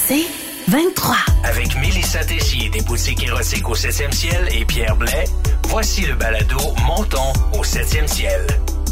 C'est 23. Avec Mélissa Tessier des boutiques érotiques au 7e ciel et Pierre Blais, voici le balado Montons au 7e ciel.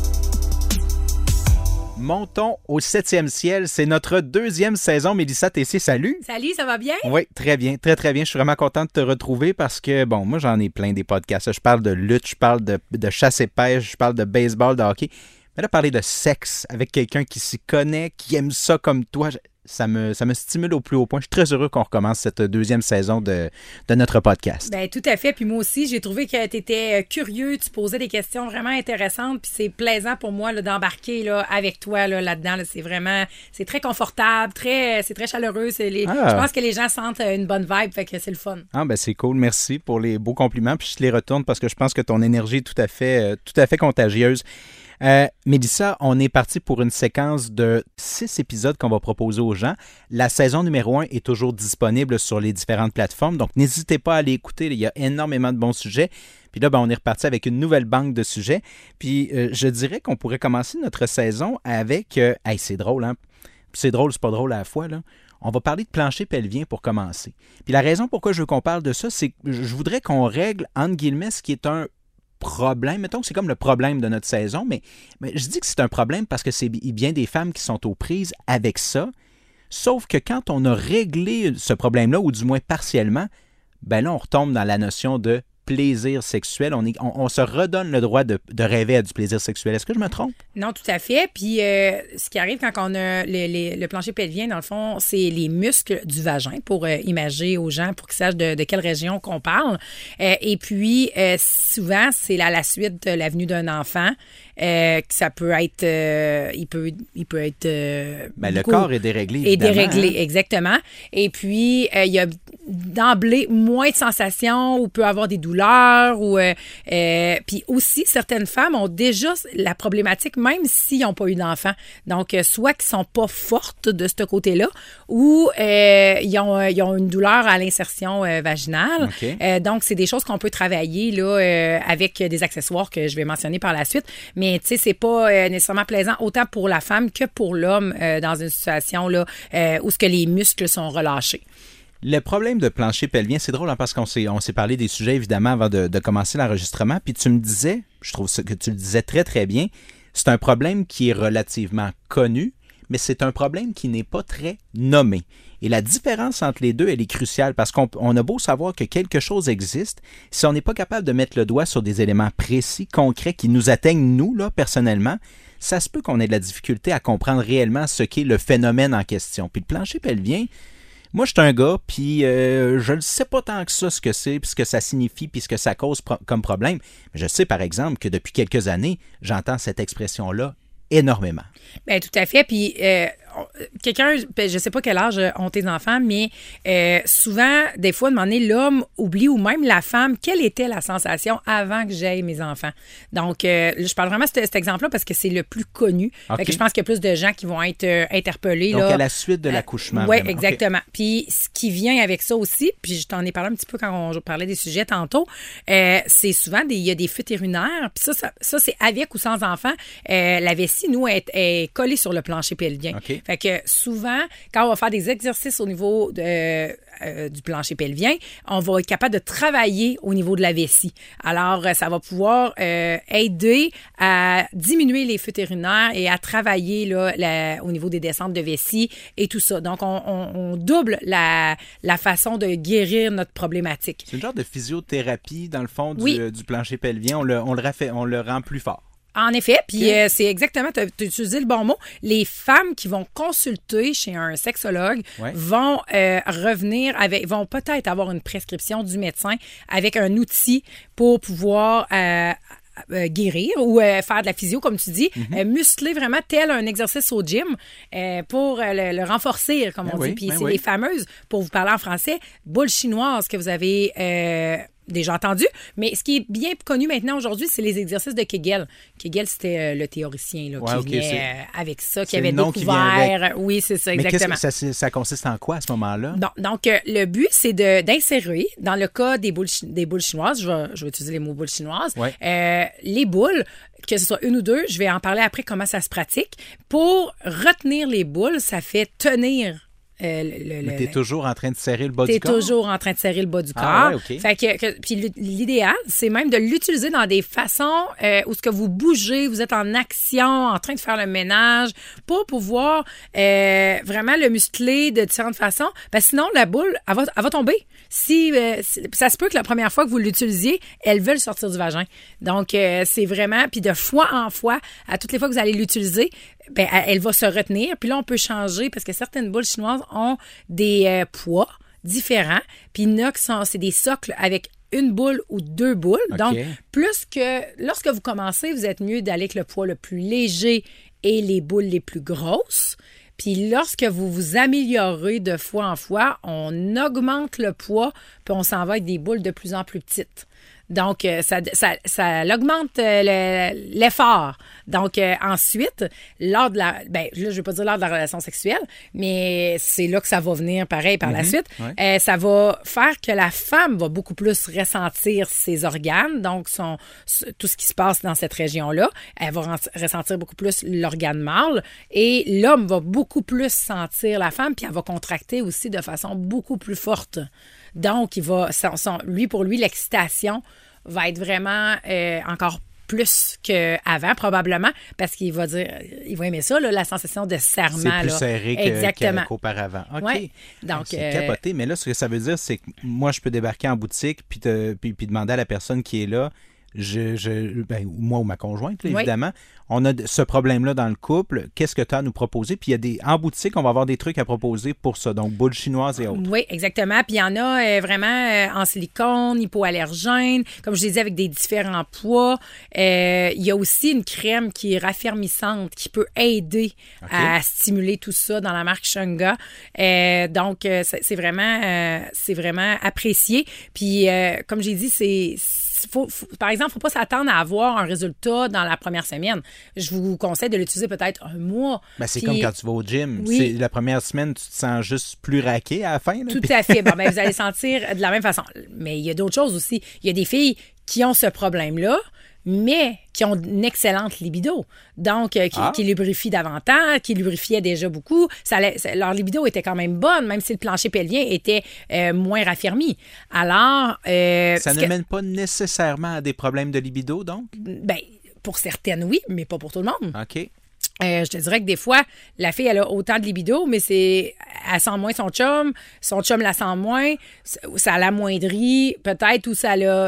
Montons au 7e ciel, c'est notre deuxième saison. Mélissa Tessier, salut! Salut, ça va bien? Oui, très bien, très très bien. Je suis vraiment content de te retrouver parce que, bon, moi j'en ai plein des podcasts. Je parle de lutte, je parle de chasse et pêche, je parle de baseball, de hockey. Mais là, parler de sexe avec quelqu'un qui s'y connaît, qui aime ça comme toi, ça me stimule au plus haut point. Je suis très heureux qu'on recommence cette deuxième saison de notre podcast. Bien, tout à fait. Puis moi aussi, j'ai trouvé que tu étais curieux, tu posais des questions vraiment intéressantes, puis c'est plaisant pour moi là, d'embarquer là, avec toi là-dedans. Là. C'est très confortable, c'est très chaleureux. Je pense que les gens sentent une bonne vibe, fait que c'est le fun. Ah, ben c'est cool. Merci pour les beaux compliments. Puis je te les retourne parce que je pense que ton énergie est tout à fait contagieuse. Mélissa, on est parti pour une séquence de 6 épisodes qu'on va proposer aux gens. La saison numéro 1 est toujours disponible sur les différentes plateformes, donc n'hésitez pas à aller écouter. Il y a énormément de bons sujets. Puis là, on est reparti avec une nouvelle banque de sujets. Puis je dirais qu'on pourrait commencer notre saison avec... c'est drôle, hein? C'est drôle, c'est pas drôle à la fois, là. On va parler de plancher pelvien pour commencer. Puis la raison pourquoi je veux qu'on parle de ça, c'est que je voudrais qu'on règle, entre guillemets, ce qui est un problème. Mettons que c'est comme le problème de notre saison, mais je dis que c'est un problème parce que c'est bien des femmes qui sont aux prises avec ça. Sauf que quand on a réglé ce problème-là, ou du moins partiellement, ben là, on retombe dans la notion de plaisir sexuel. On se redonne le droit de rêver à du plaisir sexuel. Est-ce que je me trompe? Non, tout à fait. Puis, ce qui arrive quand on a le plancher pelvien, dans le fond, c'est les muscles du vagin pour imager aux gens, pour qu'ils sachent de quelle région qu'on parle. Et puis, souvent, c'est la suite de la venue d'un enfant. Ça peut être... il peut être... le corps est déréglé, évidemment. Est déréglé, exactement. Et puis, il y a d'emblée moins de sensations ou peut avoir des douleurs. Puis aussi, certaines femmes ont déjà la problématique, même s'ils n'ont pas eu d'enfant. Donc, soit qu'ils ne sont pas fortes de ce côté-là ou ils ont une douleur à l'insertion vaginale. Okay. Donc, c'est des choses qu'on peut travailler là, avec des accessoires que je vais mentionner par la suite. Mais tu sais, c'est pas nécessairement plaisant autant pour la femme que pour l'homme dans une situation là, où ce que les muscles sont relâchés. Le problème de plancher pelvien, c'est drôle hein, parce qu'on s'est parlé des sujets évidemment avant de commencer l'enregistrement, puis tu me disais, je trouve que tu le disais très très bien, c'est un problème qui est relativement connu, mais c'est un problème qui n'est pas très nommé. Et la différence entre les deux, elle est cruciale parce qu'on a beau savoir que quelque chose existe, si on n'est pas capable de mettre le doigt sur des éléments précis, concrets, qui nous atteignent nous, là, personnellement, ça se peut qu'on ait de la difficulté à comprendre réellement ce qu'est le phénomène en question. Puis le plancher pelvien, moi, je suis un gars, puis je ne sais pas tant que ça ce que c'est, puis ce que ça signifie, puis ce que ça cause comme problème. Mais je sais, par exemple, que depuis quelques années, j'entends cette expression-là énormément. Bien, tout à fait. Puis, quelqu'un, je ne sais pas quel âge ont tes enfants, mais souvent, des fois, demander l'homme oublie ou même la femme, quelle était la sensation avant que j'aie mes enfants. Donc, je parle vraiment de cet exemple-là parce que c'est le plus connu. Okay. Fait que je pense qu'il y a plus de gens qui vont être interpellés. Donc, là, à la suite de l'accouchement. Oui, exactement. Okay. Puis, ce qui vient avec ça aussi, puis je t'en ai parlé un petit peu quand on parlait des sujets tantôt, c'est souvent, il y a des fuites urinaires. Puis ça, c'est avec ou sans enfant. La vessie, nous, est collée sur le plancher pelvien. Okay. Fait que souvent, quand on va faire des exercices au niveau du plancher pelvien, on va être capable de travailler au niveau de la vessie. Alors, ça va pouvoir aider à diminuer les fuites urinaires et à travailler là, au niveau des descentes de vessie et tout ça. Donc, on double la façon de guérir notre problématique. C'est une genre de physiothérapie, dans le fond, oui. du plancher pelvien. On le rend plus fort. En effet, puis c'est exactement, tu as utilisé le bon mot, les femmes qui vont consulter chez un sexologue vont revenir vont peut-être avoir une prescription du médecin avec un outil pour pouvoir guérir ou faire de la physio, comme tu dis, muscler vraiment tel un exercice au gym pour le renforcer, comme on dit. Puis c'est les fameuses, pour vous parler en français, boules chinoises que vous avez déjà entendu, mais ce qui est bien connu maintenant aujourd'hui, c'est les exercices de Kegel. Kegel, c'était le théoricien là, qui venait avec ça, qui avait découvert. Oui, c'est ça, exactement. Mais qu'est-ce que ça consiste en quoi à ce moment-là? Donc, le but, c'est d'insérer, dans le cas des boules chinoises, je vais utiliser les mots boules chinoises, les boules, que ce soit une ou deux, je vais en parler après comment ça se pratique. Pour retenir les boules, ça fait tenir Mais t'es toujours en train de serrer le bas du corps? T'es toujours en train de serrer le bas du corps. Ah, ouais, OK. Fait que puis l'idéal, c'est même de l'utiliser dans des façons où ce que vous bougez, vous êtes en action, en train de faire le ménage, pour pouvoir vraiment le muscler de différentes façons. Parce que sinon, la boule, elle va tomber. Si ça se peut que la première fois que vous l'utilisiez, elle veut sortir du vagin. Donc, c'est vraiment, puis de fois en fois, à toutes les fois que vous allez l'utiliser, ben, elle va se retenir. Puis là, on peut changer parce que certaines boules chinoises ont des poids différents. Puis il y en a qui c'est des socles avec une boule ou 2 boules. Okay. Donc, plus que lorsque vous commencez, vous êtes mieux d'aller avec le poids le plus léger et les boules les plus grosses. Puis lorsque vous vous améliorez de fois en fois, on augmente le poids, puis on s'en va avec des boules de plus en plus petites. Donc, ça augmente l'effort. Donc, ensuite, lors de là, je vais pas dire lors de la relation sexuelle, mais c'est là que ça va venir pareil par la suite. Ouais. Ça va faire que la femme va beaucoup plus ressentir ses organes, donc tout ce qui se passe dans cette région-là. Elle va ressentir beaucoup plus l'organe mâle et l'homme va beaucoup plus sentir la femme, puis elle va contracter aussi de façon beaucoup plus forte. Donc, pour lui, l'excitation va être vraiment encore plus qu'avant, probablement, parce qu'il va aimer ça, là, la sensation de serrement. C'est plus serré qu'auparavant. OK. Ouais. Donc, c'est capoté. Mais là, ce que ça veut dire, c'est que moi, je peux débarquer en boutique puis demander à la personne qui est là, moi ou ma conjointe, là, évidemment, on a ce problème-là dans le couple. Qu'est-ce que tu as à nous proposer? Puis en boutique, on va avoir des trucs à proposer pour ça. Donc, boules chinoises et autres. Oui, exactement. Puis il y en a vraiment en silicone, hypoallergène, comme je l'ai dit, avec des différents poids. Il y a aussi une crème qui est raffermissante, qui peut aider à stimuler tout ça dans la marque Shunga. Donc, c'est vraiment apprécié. Puis, comme j'ai dit, par exemple, il ne faut pas s'attendre à avoir un résultat dans la première semaine. Je vous conseille de l'utiliser peut-être un mois. Ben, c'est comme quand tu vas au gym. Oui. La première semaine, tu te sens juste plus raqué à la fin. Là, tout à fait. Bon, vous allez sentir de la même façon. Mais il y a d'autres choses aussi. Il y a des filles qui ont ce problème-là, mais qui ont une excellente libido. Donc, qui lubrifient davantage, qui lubrifiaient déjà beaucoup. Leur libido était quand même bonne, même si le plancher pelvien était moins raffermi. Alors... ça ne mène pas nécessairement à des problèmes de libido, donc? Ben, pour certaines, oui, mais pas pour tout le monde. OK. Je te dirais que des fois, la fille, elle a autant de libido, mais elle sent moins son chum la sent moins, ça l'amoindrit, peut-être, ou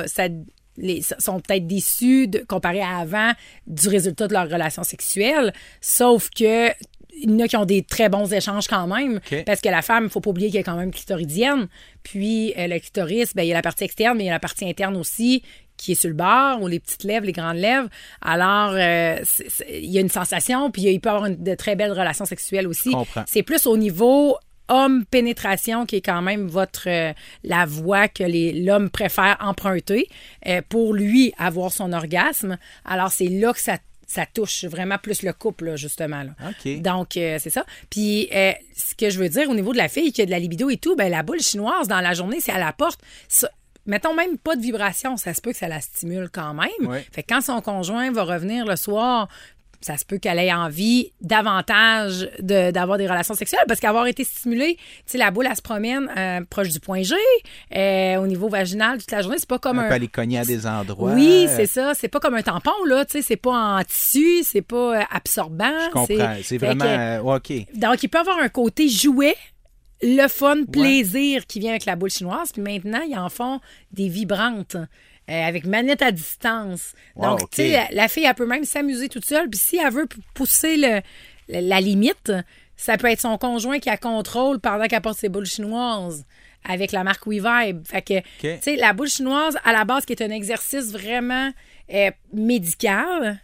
sont peut-être déçus comparé à avant du résultat de leur relation sexuelle, sauf que il y en a qui ont des très bons échanges quand même, parce que la femme, il ne faut pas oublier qu'elle est quand même clitoridienne, puis le clitoris, il y a la partie externe, mais il y a la partie interne aussi, qui est sur le bord, ou les petites lèvres, les grandes lèvres. Alors, il y a une sensation, puis il peut y avoir de très belles relations sexuelles aussi. C'est plus au niveau homme-pénétration qui est quand même la voie que l'homme préfère emprunter pour lui avoir son orgasme. Alors, c'est là que ça touche vraiment plus le couple, là, justement. Là. OK. Donc, c'est ça. Puis, ce que je veux dire au niveau de la fille qui a de la libido et tout, la boule chinoise, dans la journée, si elle apporte... mettons même pas de vibration, ça se peut que ça la stimule quand même. Oui. Fait que quand son conjoint va revenir le soir, ça se peut qu'elle ait envie davantage d'avoir des relations sexuelles parce qu'avoir été stimulée, tu sais, la boule, elle se promène proche du point G, au niveau vaginal toute la journée. C'est pas comme on peut aller cogner à des endroits. Oui, c'est ça. C'est pas comme un tampon, là. Tu sais, c'est pas en tissu, c'est pas absorbant. Je comprends. C'est vraiment... OK. Donc, il peut avoir un côté jouet, le fun, plaisir qui vient avec la boule chinoise. Puis maintenant, ils en font des vibrantes. Avec manette à distance. Donc, tu sais, la fille, elle peut même s'amuser toute seule. Puis si elle veut pousser la limite, ça peut être son conjoint qui la contrôle pendant qu'elle porte ses boules chinoises avec la marque WeVibe. Fait que, tu sais, la boule chinoise, à la base, qui est un exercice vraiment médical,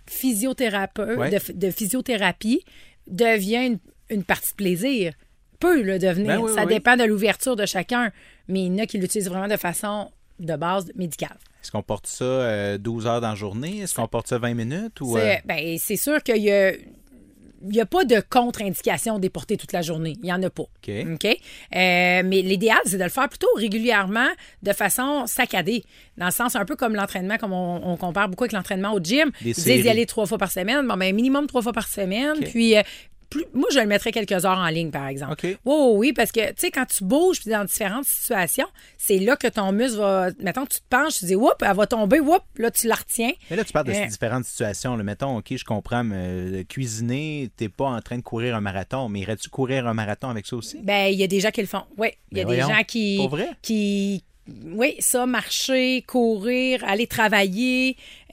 de physiothérapie, devient une partie de plaisir. Peut le devenir. Ça dépend de l'ouverture de chacun. Mais il y en a qui l'utilisent vraiment de façon de base médicale. Est-ce qu'on porte ça 12 heures dans la journée? Est-ce qu'on porte ça 20 minutes? Ou, c'est sûr qu'il y a pas de contre-indication des porter toute la journée. Il n'y en a pas. OK? Mais l'idéal, c'est de le faire plutôt régulièrement de façon saccadée. Dans le sens un peu comme l'entraînement, comme on compare beaucoup avec l'entraînement au gym. Ils disent d'y aller 3 fois par semaine. Bon, minimum 3 fois par semaine. Puis moi, je le mettrais quelques heures en ligne, par exemple. OK. Oui, parce que, tu sais, quand tu bouges puis dans différentes situations, c'est là que ton muscle va... Mettons, tu te penches, tu dis, oups, elle va tomber, oups, là, tu la retiens. Mais là, tu parles de ces différentes situations. Là. Mettons, OK, je comprends, mais cuisiner, t'es pas en train de courir un marathon, mais irais-tu courir un marathon avec ça aussi? Ben, il y a des gens qui le font, oui. Il y a des gens qui... Pour vrai? Oui, ça, marcher, courir, aller travailler,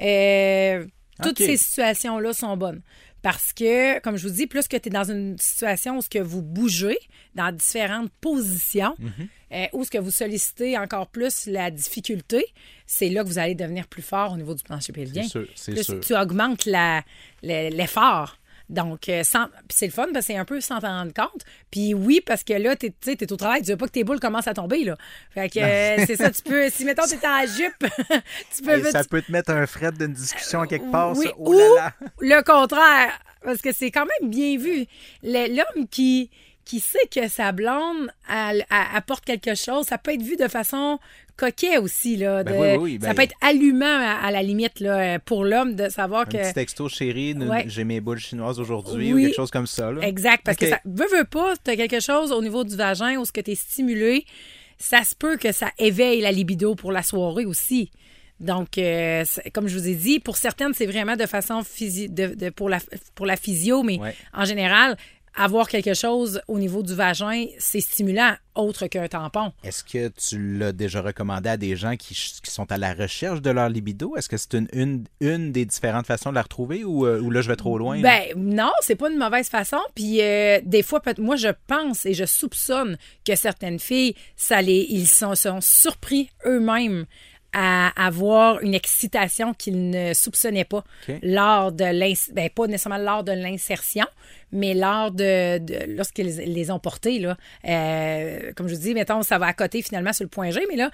toutes ces situations-là sont bonnes. Parce que, comme je vous dis, plus que tu es dans une situation où ce que vous bougez dans différentes positions, où ce que vous sollicitez encore plus la difficulté, c'est là que vous allez devenir plus fort au niveau du plancher pelvien. C'est sûr. Tu augmentes l'effort. Donc, c'est le fun parce que c'est un peu sans t'en rendre compte. Puis oui, parce que là, t'es au travail, tu veux pas que tes boules commencent à tomber, là. Fait que c'est ça, tu peux... Si, mettons, t'es en jupe, tu peux... Ça peut te mettre un fret d'une discussion quelque part, oui, ça. Oh là là! Le contraire, parce que c'est quand même bien vu. L'homme qui sait que sa blonde apporte quelque chose, ça peut être vu de façon coquet aussi. Là, ça peut être allumant à la limite là, pour l'homme de savoir que... Un petit texto, chérie, j'ai mes boules chinoises aujourd'hui ou quelque chose comme ça. Là. Exact, parce que ça veut pas, tu as quelque chose au niveau du vagin où ce que tu es stimulé, ça se peut que ça éveille la libido pour la soirée aussi. Donc, comme je vous ai dit, pour certaines, c'est vraiment de façon pour la physio, mais en général... Avoir quelque chose au niveau du vagin, c'est stimulant, autre qu'un tampon. Est-ce que tu l'as déjà recommandé à des gens qui sont à la recherche de leur libido? Est-ce que c'est une des différentes façons de la retrouver ou là, je vais trop loin? Ben non, c'est pas une mauvaise façon. Puis des fois, moi, je pense et je soupçonne que certaines filles, ils sont surpris eux-mêmes à avoir une excitation qu'ils ne soupçonnaient pas lors de pas nécessairement lors de l'insertion, mais lors lorsqu'ils les ont portés, là. Comme je vous dis, mettons, ça va à côté finalement sur le point G, mais là,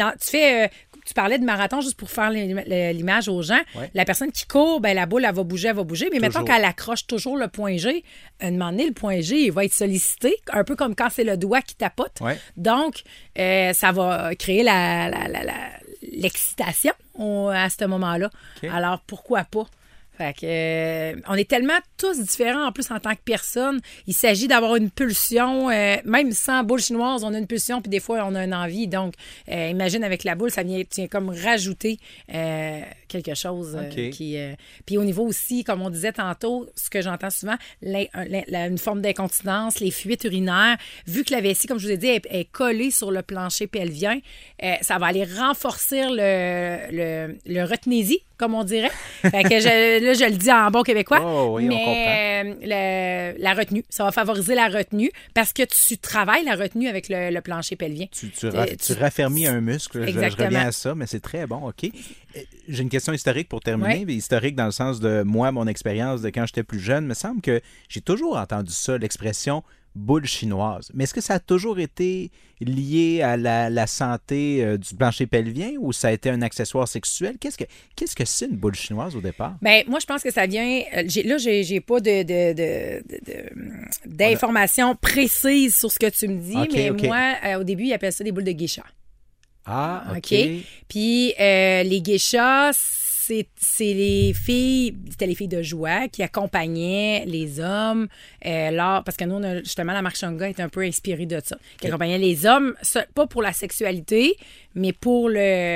tu parlais de marathon juste pour faire l'image aux gens. Ouais. La personne qui court, ben la boule, elle va bouger, mais mettons qu'elle accroche toujours le point G, à un moment donné, le point G, il va être sollicité, un peu comme quand c'est le doigt qui tapote. Ouais. Donc, ça va créer l'excitation à ce moment-là. Okay. Alors, pourquoi pas? Fait que, on est tellement tous différents en plus en tant que personne. Il s'agit d'avoir une pulsion, même sans boule chinoise, on a une pulsion puis des fois on a une envie. Donc, imagine avec la boule, ça vient comme rajouter quelque chose qui... Puis au niveau aussi, comme on disait tantôt, ce que j'entends souvent, une forme d'incontinence, les fuites urinaires, vu que la vessie, comme je vous ai dit, est collée sur le plancher pelvien, ça va aller renforcer le retenaisie, comme on dirait. Fait que je le dis en bon québécois. Oh, oui, mais la retenue, ça va favoriser la retenue parce que tu travailles la retenue avec le plancher pelvien. Tu raffermis un muscle. Je reviens à ça, mais c'est très bon. OK. J'ai une question historique pour terminer. Oui. Historique dans le sens de moi, mon expérience de quand j'étais plus jeune. Il me semble que j'ai toujours entendu ça, l'expression boule chinoise. Mais est-ce que ça a toujours été lié à la santé du plancher pelvien ou ça a été un accessoire sexuel? Qu'est-ce que c'est une boule chinoise au départ? Bien, moi, je pense que ça vient... j'ai pas d'informations précises sur ce que tu me dis, moi, au début, ils appellent ça des boules de geisha. Ah, OK. Puis, les geishas... C'était les filles de joie qui accompagnaient les hommes parce que nous, justement, la marque Shanga est un peu inspirée de ça. Qui accompagnait les hommes, pas pour la sexualité, mais pour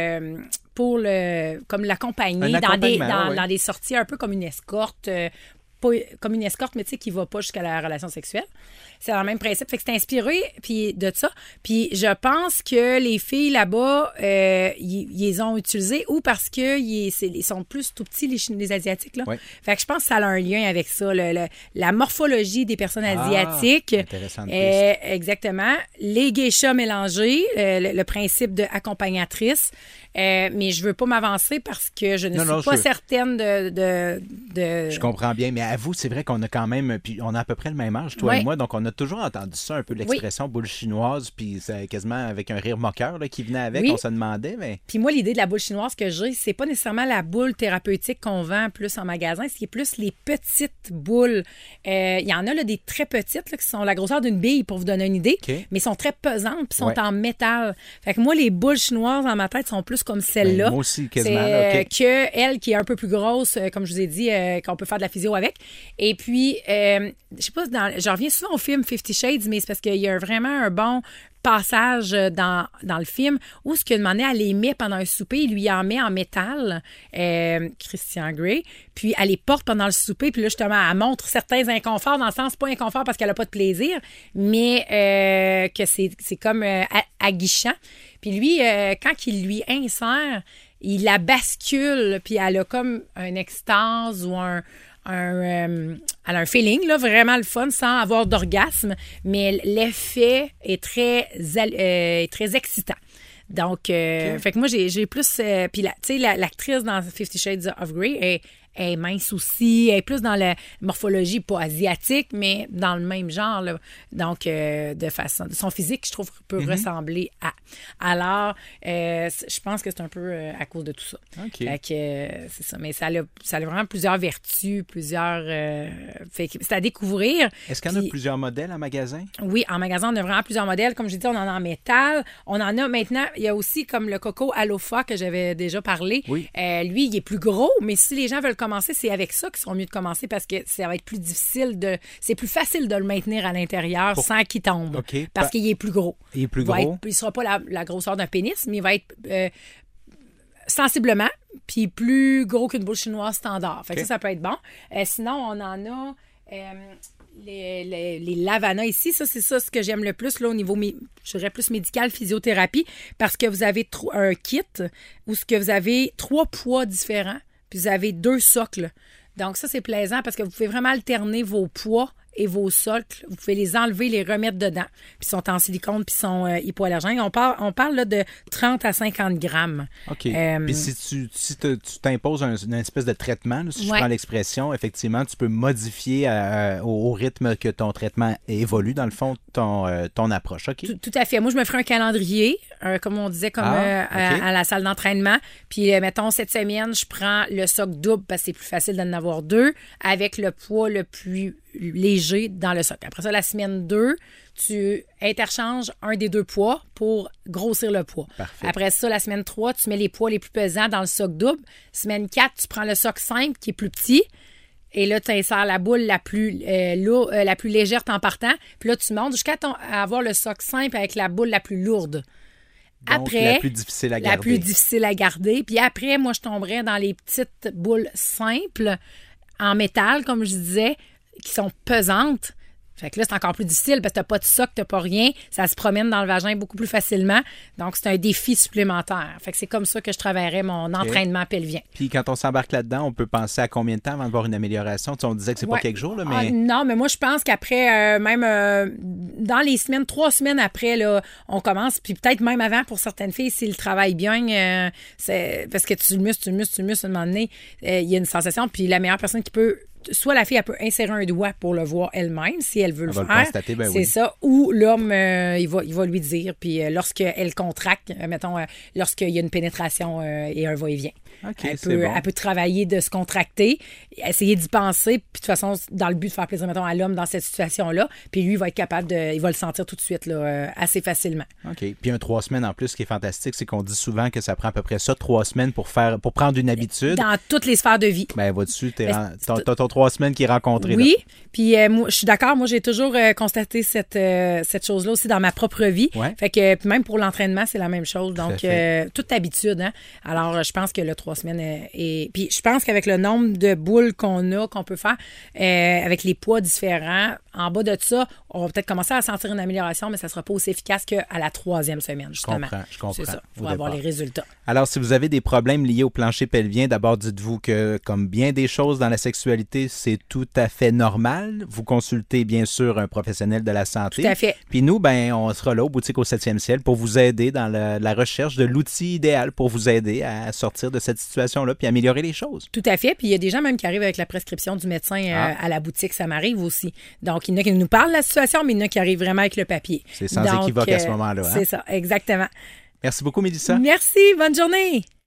comme l'accompagner dans des sorties un peu comme une escorte. Pas comme une escorte, mais tu sais, qui va pas jusqu'à la relation sexuelle. C'est dans le même principe. Fait que c'est inspiré puis de ça. Puis je pense que les filles là-bas, ils les ont utilisés ou parce qu'ils sont plus tout petits, les Asiatiques. Là. Ouais. Fait que je pense que ça a un lien avec ça. La morphologie des personnes asiatiques. Intéressante. Exactement. Les geishas mélangés, le principe de accompagnatrice. Mais je veux pas m'avancer parce que je ne suis pas certaine de... Je comprends bien, mais à vous, c'est vrai qu'on a quand même... Puis on a à peu près le même âge, toi et moi, donc on a toujours entendu ça, un peu l'expression boule chinoise, puis c'est quasiment avec un rire moqueur là, qui venait avec, on se demandait, mais... Puis moi, l'idée de la boule chinoise que j'ai, c'est pas nécessairement la boule thérapeutique qu'on vend plus en magasin, c'est plus les petites boules. Il y en a là, des très petites là, qui sont la grosseur d'une bille, pour vous donner une idée, mais sont très pesantes, puis sont en métal. Fait que moi, les boules chinoises, dans ma tête, sont plus comme celle-là. Moi aussi, quasiment. Que elle qui est un peu plus grosse, comme je vous ai dit, qu'on peut faire de la physio avec. Et puis, je sais pas, je reviens souvent au film 50 Shades, mais c'est parce qu'il y a vraiment un bon passage dans le film où ce qu'il a demandé, elle les met pendant un souper, il lui en met en métal, Christian Grey, puis elle les porte pendant le souper, puis là justement elle montre certains inconforts, dans le sens pas inconfort parce qu'elle a pas de plaisir, mais que c'est comme aguichant. Puis lui, quand il lui insère, il la bascule, puis elle a comme un extase ou elle a un feeling, là, vraiment le fun, sans avoir d'orgasme, mais l'effet est très excitant. Donc, fait que moi, j'ai plus... puis, tu sais, l'actrice dans 50 Shades of Grey est mince aussi, elle est plus dans la morphologie, pas asiatique, mais dans le même genre, là. Donc, de façon... Son physique, je trouve, peut ressembler à. Alors, je pense que c'est un peu à cause de tout ça. OK. Fait que, c'est ça. Mais ça a vraiment plusieurs vertus, plusieurs... fait que c'est à découvrir. Est-ce qu'il y en a plusieurs modèles en magasin? Oui, en magasin, on a vraiment plusieurs modèles. Comme je dis, on en a en métal. On en a maintenant, il y a aussi comme le Coco Alofa que j'avais déjà parlé. Oui. Lui, il est plus gros, mais si les gens veulent commencer, c'est avec ça qu'ils seront mieux de commencer parce que ça va être plus difficile c'est plus facile de le maintenir à l'intérieur sans qu'il tombe. Okay. Parce qu'il est plus gros. Il est plus gros. Il ne sera pas la grosseur d'un pénis, mais il va être sensiblement, puis plus gros qu'une boule chinoise standard. Fait que ça peut être bon. Sinon, on en a... les Lavana ici, ça, c'est ça ce que j'aime le plus là, au niveau, je dirais plus médical, physiothérapie, parce que vous avez un kit où ce que vous avez 3 poids différents, puis vous avez 2 socles. Donc ça, c'est plaisant parce que vous pouvez vraiment alterner vos poids et vos socles. Vous pouvez les enlever, les remettre dedans. Puis ils sont en silicone, puis ils sont hypoallergènes. On parle là, de 30 à 50 grammes. OK. Puis si tu t'imposes une espèce de traitement, là, si je prends l'expression, effectivement, tu peux modifier au rythme que ton traitement évolue, dans le fond, ton approche. OK? Tout à fait. Moi, je me ferai un calendrier, comme on disait, à la salle d'entraînement. Puis, mettons, cette semaine, je prends le socle double parce que c'est plus facile d'en avoir 2 avec le poids le plus léger dans le socle. Après ça, la semaine 2, tu interchanges un des 2 poids pour grossir le poids. Parfait. Après ça, la semaine 3, tu mets les poids les plus pesants dans le socle double. Semaine 4, tu prends le socle simple qui est plus petit. Et là, tu insères la boule la plus légère en partant. Puis là, tu montes jusqu'à avoir le socle simple avec la boule la plus lourde. Donc, après, la plus difficile à garder. La plus difficile à garder. Puis après, moi, je tomberais dans les petites boules simples en métal, comme je disais, qui sont pesantes. Fait que là, c'est encore plus difficile parce que t'as pas de socle, t'as pas rien. Ça se promène dans le vagin beaucoup plus facilement. Donc, c'est un défi supplémentaire. Fait que c'est comme ça que je travaillerais mon entraînement pelvien. Puis quand on s'embarque là-dedans, on peut penser à combien de temps avant de voir une amélioration? Tu sais, on disait que c'est pas quelques jours, là, mais... non, mais moi, je pense qu'après, même dans les semaines, 3 semaines après, là, on commence, puis peut-être même avant pour certaines filles, s'ils travaillent bien, c'est parce que tu le muscles, à un moment donné, il y a une sensation. Puis la meilleure personne qui peut... Soit la fille, elle peut insérer un doigt pour le voir elle-même, si elle veut le faire. Le constater, ben c'est ça. Ou l'homme, il va lui dire. Puis lorsqu'elle contracte, mettons, lorsqu'il y a une pénétration et un va-et-vient. Okay, elle peut travailler de se contracter, essayer d'y penser, puis de toute façon, dans le but de faire plaisir, mettons, à l'homme dans cette situation-là. Puis lui, il va être capable il va le sentir tout de suite, là, assez facilement. OK. Puis 3 semaines en plus, ce qui est fantastique, c'est qu'on dit souvent que ça prend à peu près ça, 3 semaines pour prendre une habitude. Dans toutes les sphères de vie. Ben, va-dessus, t'as ton 3 semaines qui est rencontré. Oui. Puis moi, je suis d'accord. Moi, j'ai toujours constaté cette chose-là aussi dans ma propre vie. Ouais. Fait que puis même pour l'entraînement, c'est la même chose. Donc, toute habitude. Hein? Alors, je pense que le 3 semaines est... Puis je pense qu'avec le nombre de boules qu'on peut faire, avec les poids différents, en bas de ça, on va peut-être commencer à sentir une amélioration, mais ça ne sera pas aussi efficace qu'à la 3e semaine, justement. Je comprends. C'est ça. Il faut avoir les résultats. Alors, si vous avez des problèmes liés au plancher pelvien, d'abord, dites-vous que, comme bien des choses dans la sexualité, c'est tout à fait normal. Vous consultez, bien sûr, un professionnel de la santé. Tout à fait. Puis nous, on sera là au Boutique au 7e ciel pour vous aider dans la recherche de l'outil idéal pour vous aider à sortir de cette situation-là puis améliorer les choses. Tout à fait. Puis il y a des gens même qui arrivent avec la prescription du médecin à la boutique. Ça m'arrive aussi. Donc, il y en a qui nous parlent de la situation, mais il y en a qui arrivent vraiment avec le papier. C'est sans équivoque à ce moment-là. C'est ça, exactement. Merci beaucoup, Mélissa. Merci. Bonne journée.